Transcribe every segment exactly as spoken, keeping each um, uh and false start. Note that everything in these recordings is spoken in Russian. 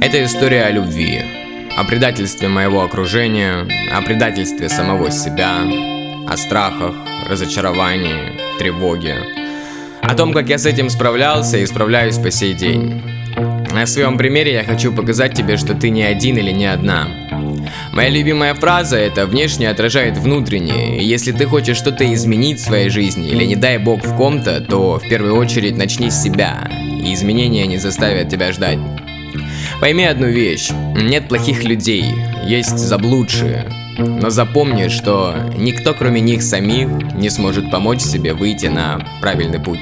Это история о любви, о предательстве моего окружения, о предательстве самого себя, о страхах, разочаровании, тревоге, о том, как я с этим справлялся и справляюсь по сей день. На своем примере я хочу показать тебе, что ты не один или не одна. Моя любимая фраза — это «внешнее отражает внутреннее», и если ты хочешь что-то изменить в своей жизни или не дай бог в ком-то, то в первую очередь начни с себя, и изменения не заставят тебя ждать. Пойми одну вещь: нет плохих людей, есть заблудшие. Но запомни, что никто, кроме них самих, не сможет помочь себе выйти на правильный путь.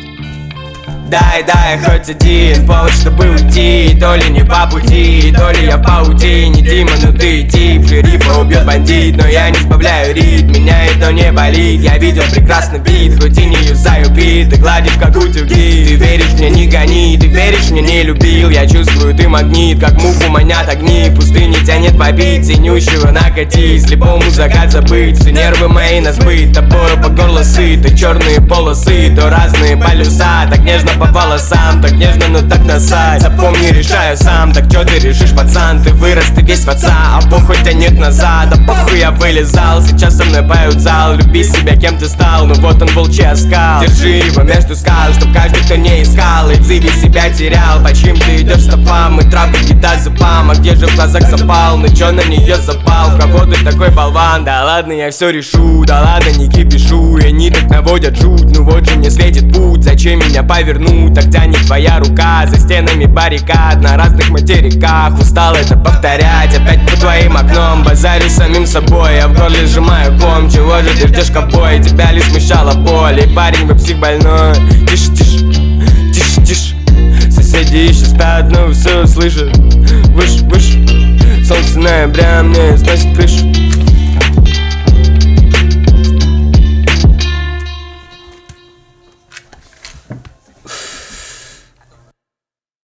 Дай, дай хоть один повод, чтобы уйти. То ли не по пути, то ли я в паутине. Дима, ну ты тип, шерифа убьет бандит. Но я не сбавляю ритм, меня это не болит. Я видел прекрасный вид, хоть и не юзаю бит. Ты гладишь как утюги, ты веришь мне, не гони. Ты веришь мне, не любил, я чувствую, ты магнит. Как муху манят огни, в пустыне тянет побить. Синющего накатить, слепому закат забыть. Все нервы мои на сбыт, тобою по горло сыт. То черные полосы, то разные полюса. Так нежно по волосам, так нежно, но так насать. Запомни, решаю сам, так чё ты решишь, пацан? Ты вырос, ты весь в отца, а похуй тянет назад. А похуй я вылезал, сейчас со мной поют зал. Люби себя, кем ты стал, ну вот он волчий оскал. Держи его между скал, чтоб каждый, кто не искал, и в зыбе себя терял. По чьим ты идешь стопам, и травка кидай зубам. А где же в глазах запал, ну чё на нее запал? В кого ты такой болван? Да ладно, я все решу, да ладно, не кипишу. И они так наводят жуть, ну вот же мне светит путь. Зачем меня повернуть? Так тянет твоя рука за стенами баррикад на разных материках. Устал это повторять, опять по твоим окном. Базарю самим собой, я в горле сжимаю ком. Чего же ты ждешь, ковбой? Тебя ли смущала боль? И парень, вы псих больной. Тише, тише, тише, тише. Соседи еще спят, но все слышат. Выше, выше. Солнце ноября мне сносит крышу.